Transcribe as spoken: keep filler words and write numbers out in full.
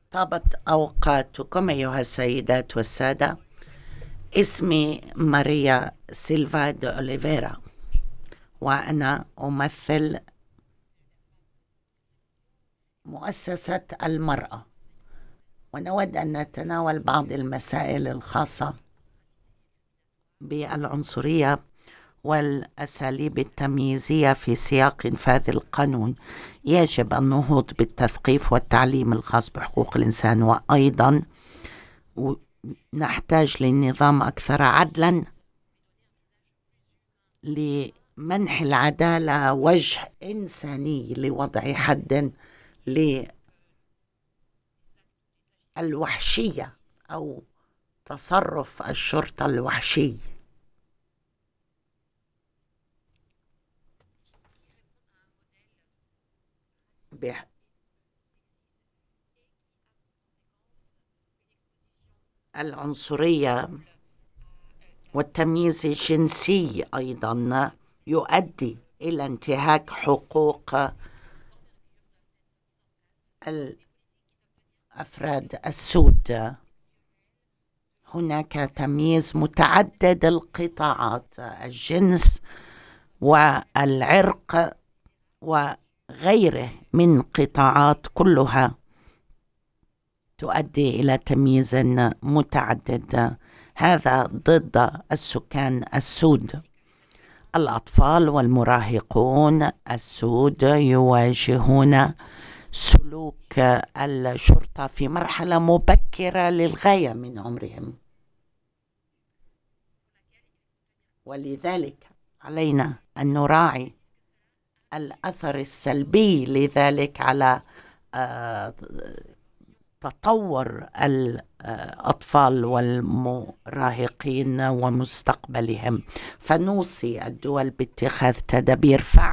طابت أوقاتكم أيها السيدات والسادة. اسمي ماريا سيلفا دي أوليفيرا، وأنا أمثل مؤسسة المرأة، ونود أن نتناول بعض المسائل الخاصة بالعنصرية والأساليب التمييزية في سياق إنفاذ القانون. يجب النهوض بالتثقيف والتعليم الخاص بحقوق الإنسان، وأيضا نحتاج لنظام أكثر عدلا لمنح العدالة وجه إنساني، لوضع حد للوحشية أو تصرف الشرطة الوحشي. العنصرية والتمييز الجنسي أيضا يؤدي إلى انتهاك حقوق الأفراد السود. هناك تمييز متعدد القطاعات، الجنس والعرق وغيره من قطاعات، كلها تؤدي إلى تمييز متعدد. هذا ضد السكان السود. الأطفال والمراهقون السود يواجهون سلوك الشرطة في مرحلة مبكرة للغاية من عمرهم، ولذلك علينا أن نراعي الأثر السلبي لذلك على تطور الأطفال والمراهقين ومستقبلهم. فنوصي الدول باتخاذ تدابير فعالة